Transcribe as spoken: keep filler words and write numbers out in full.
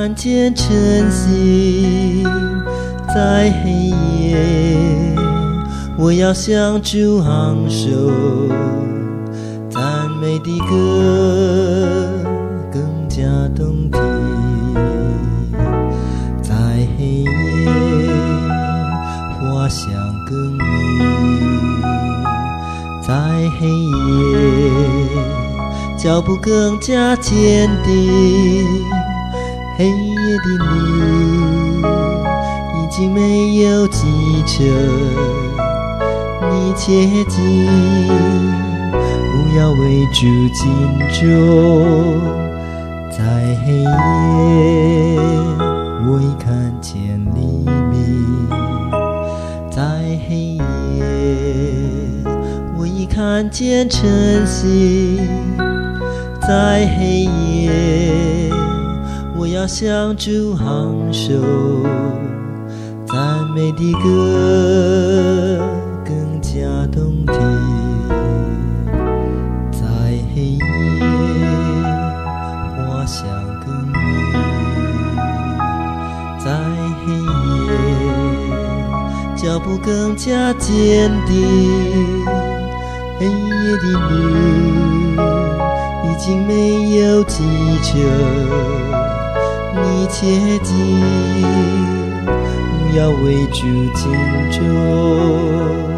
看见晨曦，在黑夜，我要向主昂首，赞美的歌更加动听。在黑夜，花香更美，在黑夜，脚步更加坚定。黑夜的路已经没有迹证，你切记不要为主紧守。在黑夜，我已看见黎明。在黑夜，我已看见晨曦。在黑夜，我要向主昂首，赞美的歌更加动听。在黑夜，花香更美，在黑夜，脚步更加坚定。黑夜的路已经没有迹证，你切记不要为主紧守。